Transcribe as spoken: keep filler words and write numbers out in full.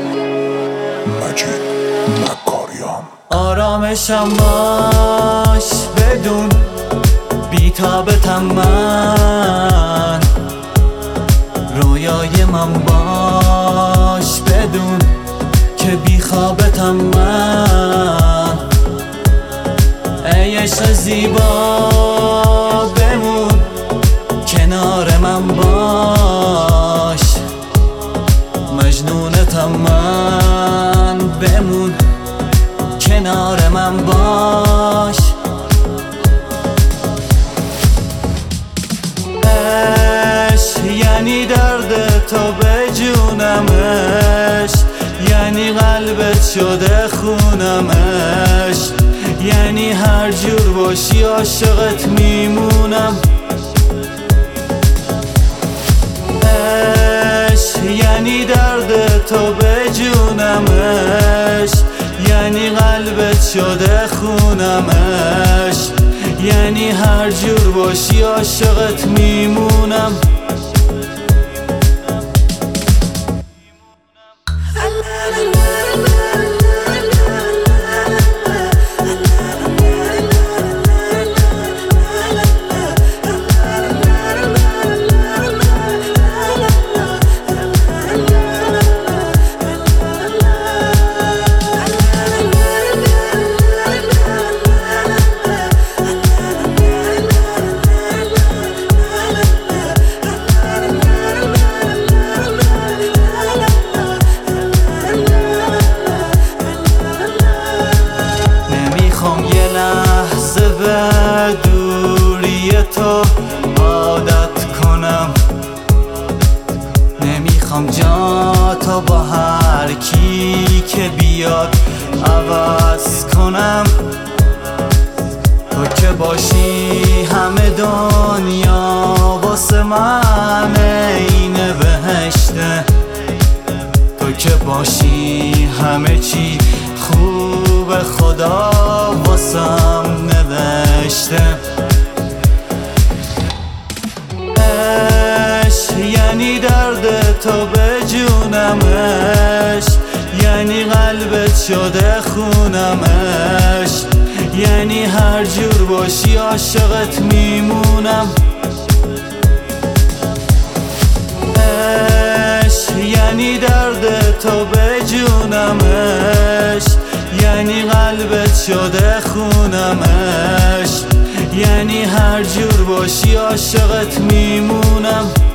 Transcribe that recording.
مجید مکاریان. آرامشم باش بدون بی‌تابتم من، رویای من باش بدون که بیخوابتم من. ای عشق زیبا بمون کنار من باش، مجنونتم من بمون کنار من باش. عشق یعنی درد تو به جونمش، یعنی قلبت شده خونمش، یعنی هر جور باشی عاشقت میمونم. عشق یعنی درد تو به جونمش، یعنی قلبت شده خونمش، یعنی هر جور باشی عاشقت میمونم. دوری تو عادت کنم، نمیخوام جا تو با هر کی که بیاد عوض کنم. تو که باشی همه دنیا واسه من این بهشته، تو که باشی همه چی خوب خدا واسم نوشته. عشق یعنی درد تو به جونمش، یعنی قلبت شده خونمش، یعنی هر جور باشی عاشقت میمونم. عشق یعنی درد تو به جونمش، یعنی قلبت شده خونمش، یعنی هر جور باشی عاشقت میمونم.